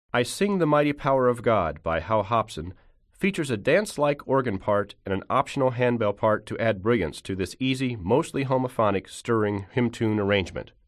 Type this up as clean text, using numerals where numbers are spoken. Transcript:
I Sing the Mighty Power of God by Hal Hobson features a dance-like organ part and an optional handbell part to add brilliance to this easy, mostly homophonic, stirring hymn tune arrangement.